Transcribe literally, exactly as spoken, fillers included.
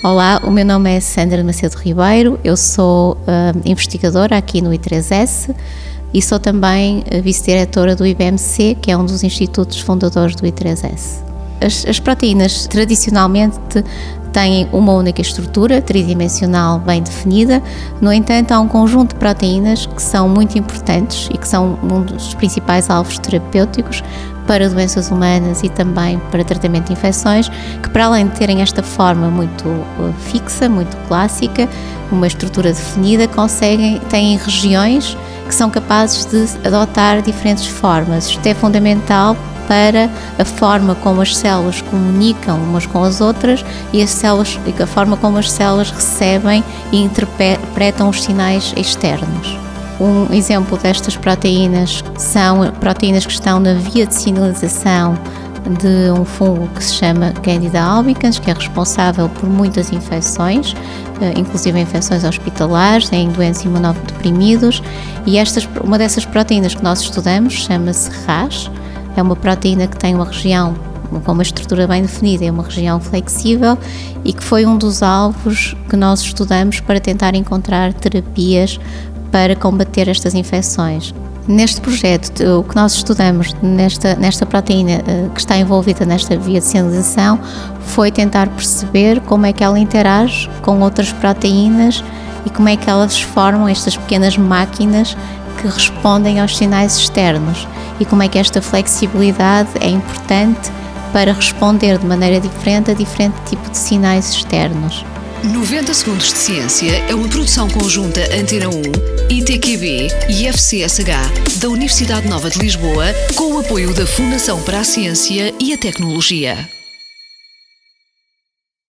Olá, o meu nome é Sandra Macedo Ribeiro, eu sou uh, investigadora aqui no I três S e sou também vice-diretora do I B M C, que é um dos institutos fundadores do I três S. As, as proteínas tradicionalmente têm uma única estrutura tridimensional bem definida, no entanto há um conjunto de proteínas que são muito importantes e que são um dos principais alvos terapêuticos para doenças humanas e também para tratamento de infecções, que para além de terem esta forma muito fixa, muito clássica, uma estrutura definida, conseguem, têm regiões que são capazes de adotar diferentes formas. Isto é fundamental para a forma como as células comunicam umas com as outras e as células, a forma como as células recebem e interpretam os sinais externos. Um exemplo destas proteínas são proteínas que estão na via de sinalização de um fungo que se chama Candida albicans, que é responsável por muitas infecções, inclusive infecções hospitalares, em doentes imunodeprimidos, e estas, uma dessas proteínas que nós estudamos chama-se Ras. É uma proteína que tem uma região com uma estrutura bem definida, é uma região flexível e que foi um dos alvos que nós estudamos para tentar encontrar terapias para combater estas infecções. Neste projeto, o que nós estudamos nesta, nesta proteína que está envolvida nesta via de sinalização foi tentar perceber como é que ela interage com outras proteínas e como é que elas formam estas pequenas máquinas que respondem aos sinais externos e como é que esta flexibilidade é importante para responder de maneira diferente a diferente tipo de sinais externos. noventa Segundos de Ciência é uma produção conjunta Antena um, I T Q B e F C S H da Universidade Nova de Lisboa, com o apoio da Fundação para a Ciência e a Tecnologia.